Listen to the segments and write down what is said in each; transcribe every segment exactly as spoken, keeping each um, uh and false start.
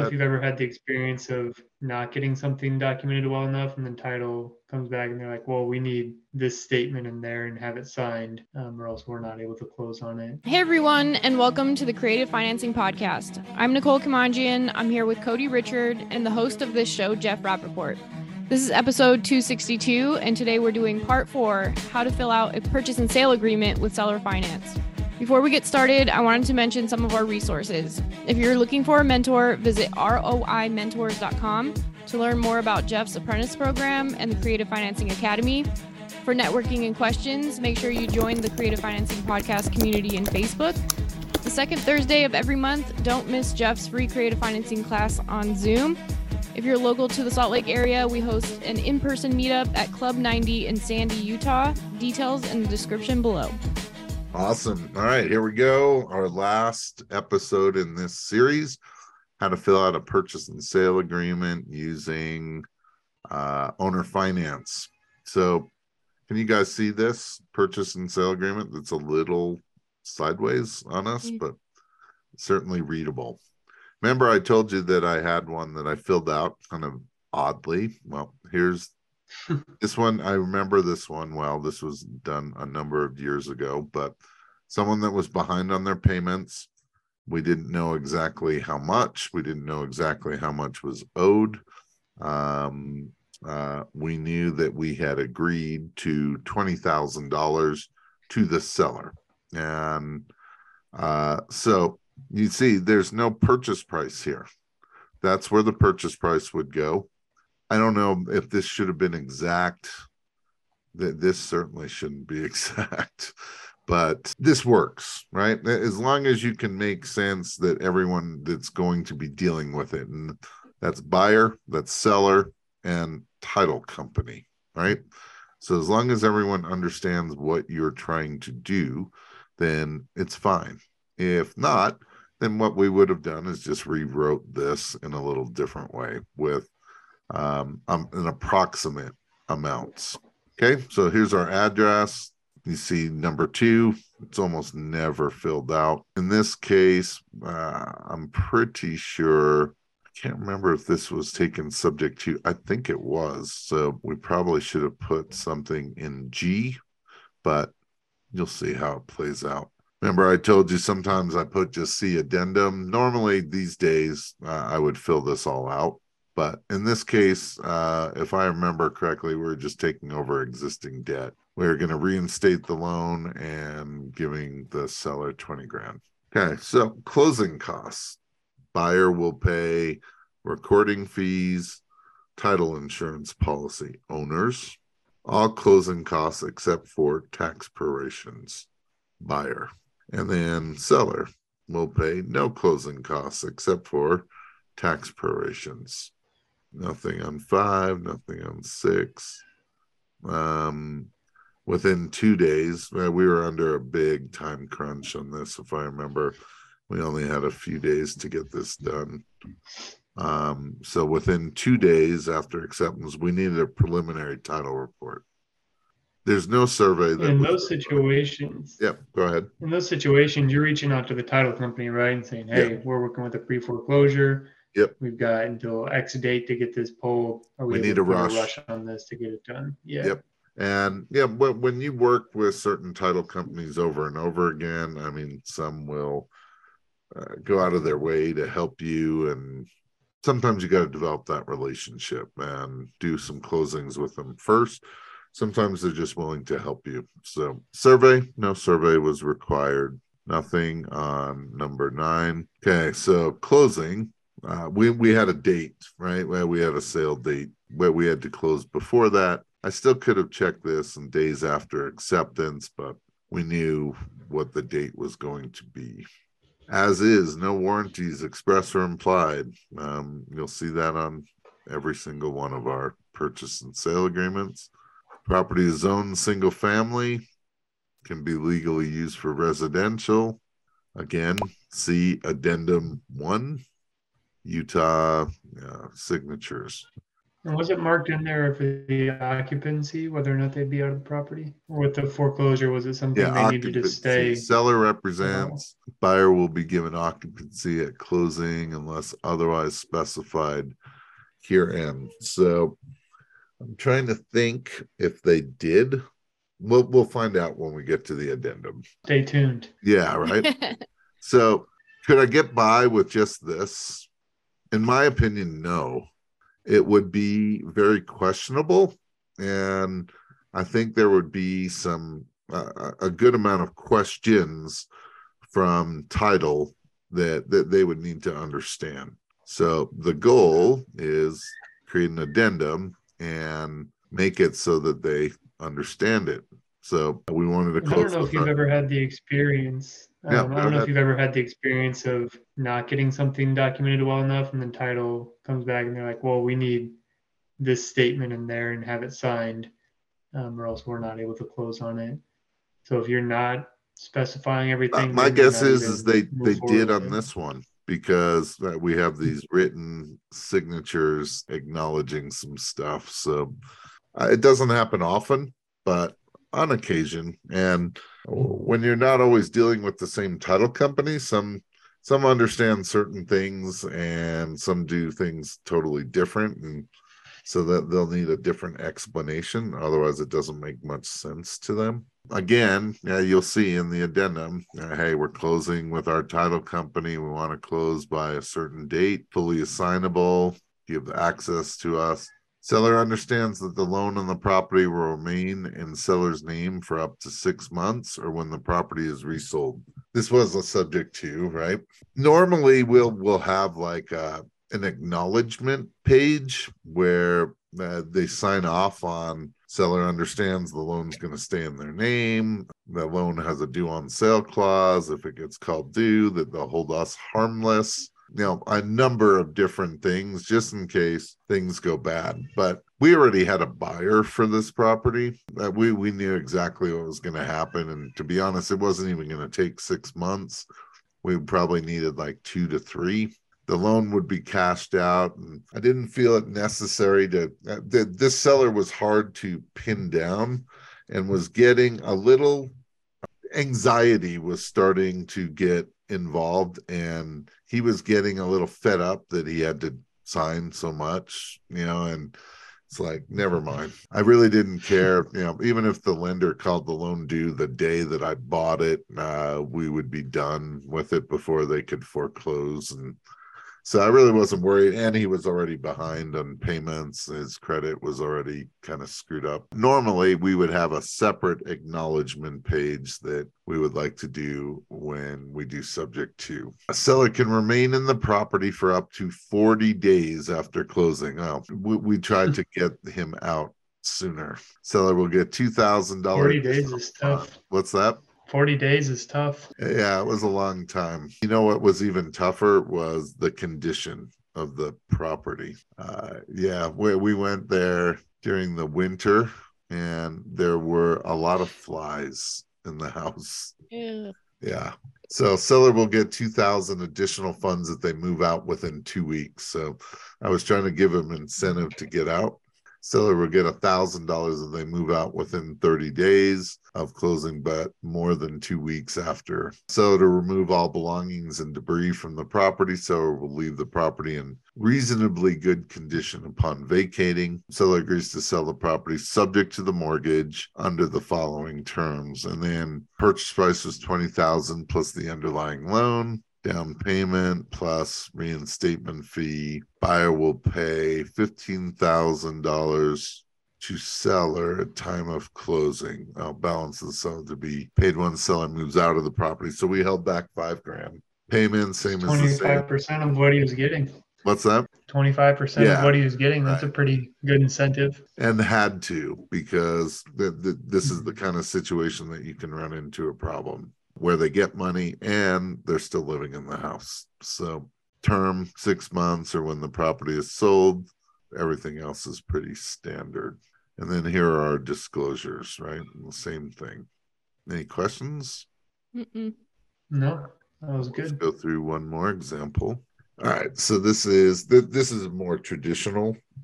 know if ahead. you've ever had the experience of not getting something documented well enough, and then title comes back and they're like, well, we need this statement in there and have it signed, um, or else we're not able to close on it. Hey everyone, and welcome to the Creative Financing Podcast. I'm Nicole Kamanjian. I'm here with Cody Richard and the host of this show, Jeff Rappaport. This is episode two sixty-two, and today we're doing part four, how to fill out a purchase and sale agreement with seller finance. Before we get started, I wanted to mention some of our resources. If you're looking for a mentor, visit R O I mentors dot com to learn more about Jeff's apprentice program and the Creative Financing Academy. For networking and questions, make sure you join the Creative Financing Podcast community in Facebook. The second Thursday of every month, don't miss Jeff's free creative financing class on Zoom. If you're local to the Salt Lake area, we host an in-person meetup at Club ninety in Sandy, Utah. Details in the description below. Awesome. All right, here we go. Our last episode in this series, how to fill out a purchase and sale agreement using uh, owner finance. So can you guys see this purchase and sale agreement? That's a little sideways on us, mm-hmm. but certainly readable. Remember, I told you that I had one that I filled out kind of oddly. Well, here's this one. I remember this one well. This was done a number of years ago, but someone that was behind on their payments. We didn't know exactly how much. We didn't know exactly how much was owed. Um, uh, we knew that we had agreed to twenty thousand dollars to the seller. And uh, so you see, there's no purchase price here. That's where the purchase price would go. I don't know if this should have been exact. This certainly shouldn't be exact, but this works, right? As long as you can make sense that everyone that's going to be dealing with it, and that's buyer, that's seller, and title company, right? So as long as everyone understands what you're trying to do, then it's fine. If not, then what we would have done is just rewrote this in a little different way with um, um, an approximate amounts. Okay, so here's our address. You see number two, it's almost never filled out. In this case, uh, I'm pretty sure, I can't remember if this was taken subject to, I think it was. So we probably should have put something in G, but you'll see how it plays out. Remember, I told you sometimes I put just C addendum. Normally these days, uh, I would fill this all out. But in this case, uh, if I remember correctly, we we're just taking over existing debt. We we're going to reinstate the loan and giving the seller twenty grand. Okay, so closing costs. Buyer will pay recording fees, title insurance policy owners, all closing costs except for tax prorations. Buyer. And then seller will pay no closing costs except for tax prorations. Nothing on five, nothing on six. Um, within two days, uh, we were under a big time crunch on this. If I remember, we only had a few days to get this done. Um, so within two days after acceptance, we needed a preliminary title report. There's no survey that in those situations. Yeah, go ahead. In those situations, you're reaching out to the title company, right, and saying, "Hey, yep. we're working with a pre-foreclosure. Yep. We've got until X date to get this pulled. Are we, we need a rush. a rush on this to get it done?" Yeah. Yep. And yeah, but when you work with certain title companies over and over again, I mean, some will uh, go out of their way to help you, and sometimes you got to develop that relationship and do some closings with them first. Sometimes they're just willing to help you. So survey, no survey was required. Nothing on number nine. Okay, so closing. Uh, we, we had a date, right? Well, we had a sale date where we had to close before that. I still could have checked this in days after acceptance, but we knew what the date was going to be. As is, no warranties express or implied. Um, you'll see that on every single one of our purchase and sale agreements. Property is zoned single family, can be legally used for residential. Again, see addendum one, Utah uh, signatures. And was it marked in there for the occupancy, whether or not they'd be out of the property? Or with the foreclosure, was it Yeah, something they needed to occupancy. stay? Seller at all? represents, buyer will be given occupancy at closing unless otherwise specified herein. So I'm trying to think if they did. We'll we'll find out when we get to the addendum. Stay tuned. Yeah, right. So could I get by with just this? In my opinion, no. It would be very questionable, and I think there would be some uh, a good amount of questions from title that that they would need to understand. So the goal is create an addendum and make it so that they understand it. So we wanted to And I close don't know with if you've our, ever had the experience. yeah, Um, I go don't know if ahead. you've ever had the experience of not getting something documented well enough, and then title comes back and they're like, "Well, we need this statement in there and have it signed, um, or else we're not able to close on it." So if you're not specifying Uh, everything, my they may guess not is is even they move they forward did with on it. this one because uh, we have these written signatures acknowledging some stuff. So uh, it doesn't happen often, but on occasion. And when you're not always dealing with the same title company, some some understand certain things and some do things totally different, and so that they'll need a different explanation. Otherwise, it doesn't make much sense to them. Again, uh, you'll see in the addendum, uh, hey, we're closing with our title company. We want to close by a certain date, fully assignable, give access to us. Seller understands that the loan on the property will remain in seller's name for up to six months or when the property is resold. This was a subject to, right? Normally, we'll we'll have like a an acknowledgement page where uh, they sign off on seller understands the loan's going to stay in their name. The loan has a due on sale clause. If it gets called due, that they'll hold us harmless. You know, a number of different things just in case things go bad. But we already had a buyer for this property. Uh, we we knew exactly what was going to happen, and to be honest, it wasn't even going to take six months. We probably needed like two to three. The loan would be cashed out, and I didn't feel it necessary to. Uh, th- this seller was hard to pin down, and was getting a little anxiety was starting to get involved, and he was getting a little fed up that he had to sign so much, you know, and it's like, never mind. I really didn't care. You know, even if the lender called the loan due the day that I bought it, uh, we would be done with it before they could foreclose. And so I really wasn't worried. And he was already behind on payments. His credit was already kind of screwed up. Normally, we would have a separate acknowledgement page that we would like to do when we do subject to. A seller can remain in the property for up to forty days after closing. Oh, we, we tried to get him out sooner. Seller will get two thousand dollars. forty days is tough. What's that? forty days is tough. Yeah, it was a long time. You know what was even tougher was the condition of the property. Uh, yeah, we, we went there during the winter, and there were a lot of flies in the house. Ew. Yeah. So seller will get two thousand additional funds if they move out within two weeks. So I was trying to give him incentive to get out. Seller will get a thousand dollars if they move out within thirty days of closing, but more than two weeks after. Seller to remove all belongings and debris from the property. Seller will leave the property in reasonably good condition upon vacating. Seller agrees to sell the property subject to the mortgage under the following terms. And then purchase price was twenty thousand dollars plus the underlying loan. Down payment plus reinstatement fee. Buyer will pay fifteen thousand dollars to seller at time of closing. I'll balance the seller to be paid when seller moves out of the property. So we held back five grand. Payment, same as the same. twenty-five percent of what he was getting. What's that? twenty-five percent Yeah, of what he was getting. That's right. a pretty good incentive. And had to, because the, the, this is the kind of situation that you can run into a problem where they get money and they're still living in the house. So term six months or when the property is sold, everything else is pretty standard. And then here are our disclosures, right? The same thing. Any questions? Mm-mm. No, that was Let's good. go through one more example. All right, so this is this is more traditional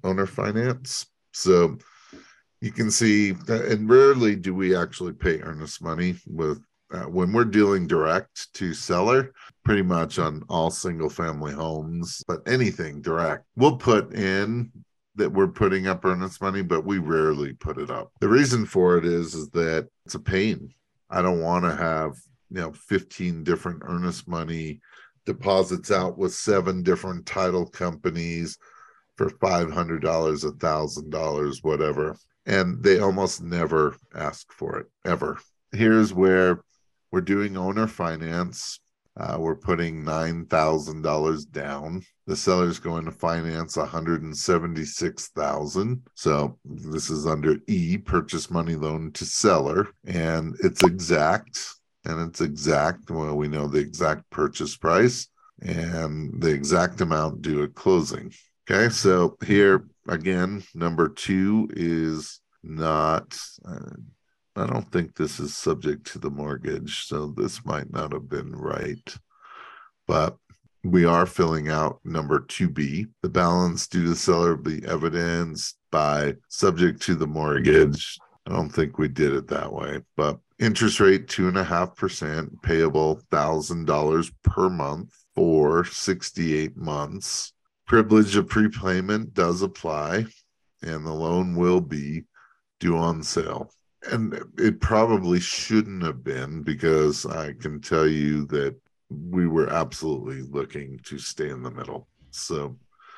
owner finance. So you can see, and rarely do we actually pay earnest money with uh, when we're dealing direct to seller, pretty much on all single family homes, but anything direct, we'll put in that we're putting up earnest money, but we rarely put it up. The reason for it is, is that it's a pain. I don't want to have, you know, fifteen different earnest money deposits out with seven different title companies for five hundred dollars, one thousand dollars, whatever. And they almost never ask for it, ever. Here's where we're doing owner finance. Uh, we're putting nine thousand dollars down. The seller's going to finance one hundred seventy-six thousand dollars. So this is under E, purchase money loan to seller. And it's exact. And it's exact. Well, we know the exact purchase price and the exact amount due at closing. Okay, so here again, number two is not, uh, I don't think this is subject to the mortgage, so this might not have been right. But we are filling out number two B. The balance due to seller will be evidenced by subject to the mortgage. I don't think we did it that way, but interest rate two and a half percent, payable one thousand dollars per month for sixty-eight months. Privilege of prepayment does apply, and the loan will be due on sale. And it probably shouldn't have been, because I can tell you that we were absolutely looking to stay in the middle. So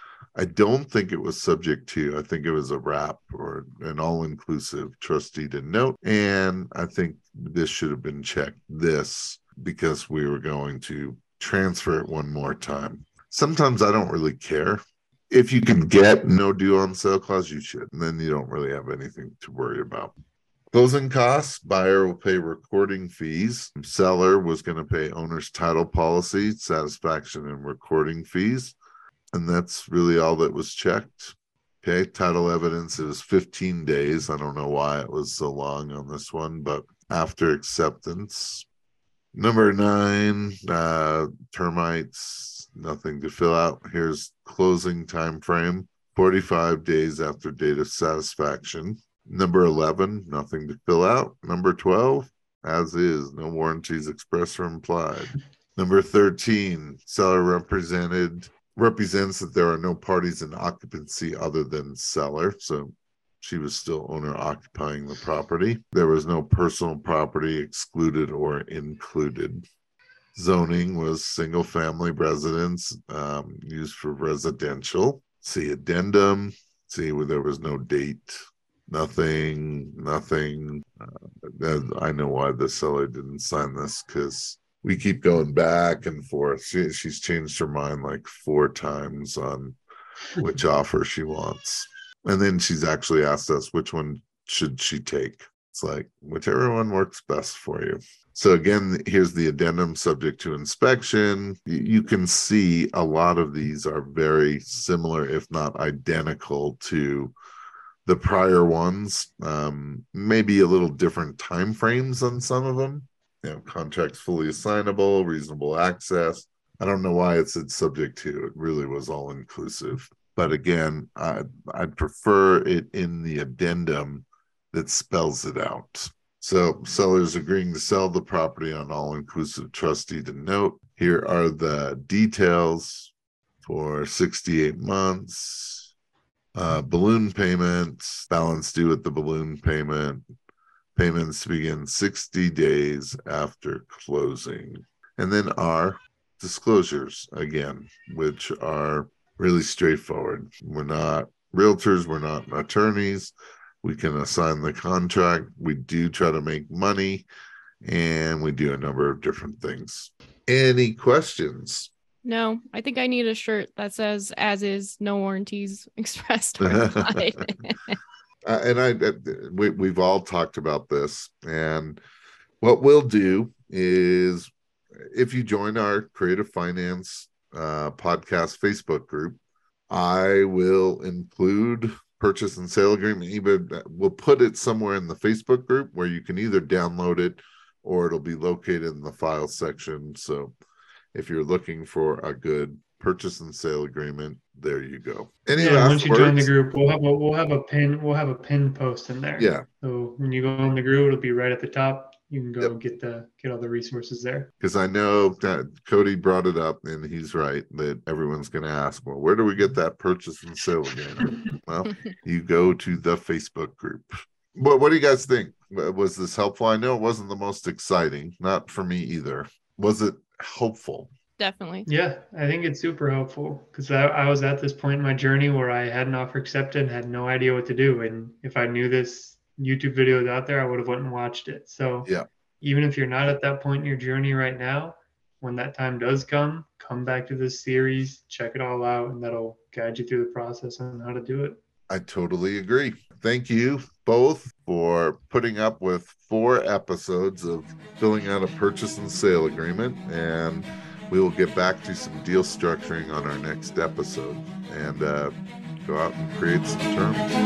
I don't think it was subject to, I think it was a wrap or an all-inclusive trustee to note. And I think this should have been checked this, because we were going to transfer it one more time. Sometimes I don't really care. If you can get no due on sale clause, you should. And then you don't really have anything to worry about. Closing costs, buyer will pay recording fees. Seller was going to pay owner's title policy, satisfaction, and recording fees. And that's really all that was checked. Okay, title evidence is fifteen days. I don't know why it was so long on this one, but after acceptance. Number nine, uh, termites, nothing to fill out. Here's closing time frame, forty-five days after date of satisfaction. Number eleven, nothing to fill out. Number twelve, as is, no warranties expressed or implied. Number thirteen, seller represented represents that there are no parties in occupancy other than seller. So she was still owner occupying the property. There was no personal property excluded or included. Zoning was single family residence um, used for residential. See addendum. See where there was no date. Nothing, nothing. Uh, I know why the seller didn't sign this, because we keep going back and forth. She, she's changed her mind like four times on which offer she wants. And then she's actually asked us which one should she take. It's like, whichever one works best for you. So again, here's the addendum subject to inspection. You can see a lot of these are very similar, if not identical, to the prior ones. Um, maybe a little different time frames on some of them. You know, contracts fully assignable, reasonable access. I don't know why it said subject to. It really was all inclusive. But again, I, I'd prefer it in the addendum that spells it out. So sellers agreeing to sell the property on all-inclusive trustee to note. Here are the details for sixty-eight months. Uh, balloon payments, balance due at the balloon payment. Payments begin sixty days after closing. And then our disclosures, again, which are really straightforward. We're not realtors. We're not attorneys. We can assign the contract. We do try to make money, and we do a number of different things. Any questions? No, I think I need a shirt that says "as is, no warranties expressed or implied." uh, and I, we, we've all talked about this. And what we'll do is, if you join our Creative Finance uh, podcast Facebook group, I will include purchase and sale agreement. Even we'll put it somewhere in the Facebook group where you can either download it or it'll be located in the file section. So if you're looking for a good purchase and sale agreement, there you go. Any yeah, last once you words? join the group, we'll have a we'll have a pin we'll have a pin post in there. Yeah. So when you go in the group, it'll be right at the top. You can go Yep. get the get all the resources there. Because I know that Cody brought it up, and he's right that everyone's going to ask, well, where do we get that purchase and sale agreement? Well, you go to the Facebook group. But what do you guys think? Was this helpful? I know it wasn't the most exciting, not for me either. Was it helpful? Definitely. Yeah, I think it's super helpful because I, I was at this point in my journey where I had an offer accepted and had no idea what to do. And if I knew this YouTube video was out there, I would have went and watched it. So Yeah. even if you're not at that point in your journey right now, when that time does come, come back to this series, check it all out, and that'll guide you through the process on how to do it. I totally agree. Thank you both for putting up with four episodes of filling out a purchase and sale agreement, and we will get back to some deal structuring on our next episode and uh, go out and create some terms.